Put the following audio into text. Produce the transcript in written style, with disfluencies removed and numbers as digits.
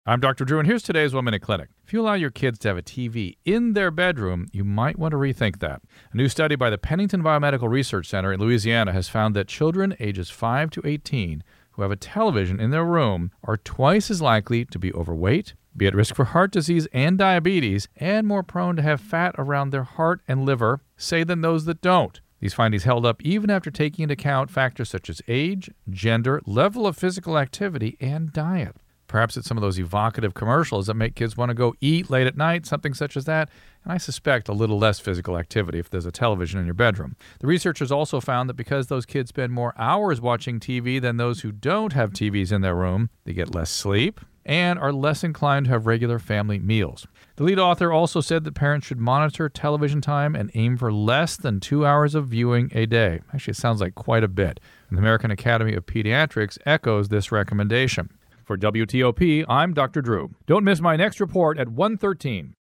I'm Dr. Drew, and here's today's 1 Minute Clinic. If you allow your kids to have a TV in their bedroom, you might want to rethink that. A new study by the Pennington Biomedical Research Center in Louisiana has found that children ages 5 to 18 who have a television in their room are twice as likely to be overweight, be at risk for heart disease and diabetes, and more prone to have fat around their heart and liver, say, than those that don't. These findings held up even after taking into account factors such as age, gender, level of physical activity, and diet. Perhaps it's some of those evocative commercials that make kids want to go eat late at night, something such as that. And I suspect a little less physical activity if there's a television in your bedroom. The researchers also found that because those kids spend more hours watching TV than those who don't have TVs in their room, they get less sleep and are less inclined to have regular family meals. The lead author also said that parents should monitor television time and aim for less than 2 hours of viewing a day. Actually, it sounds like quite a bit. And the American Academy of Pediatrics echoes this recommendation. For WTOP, I'm Dr. Drew. Don't miss my next report at 1:13.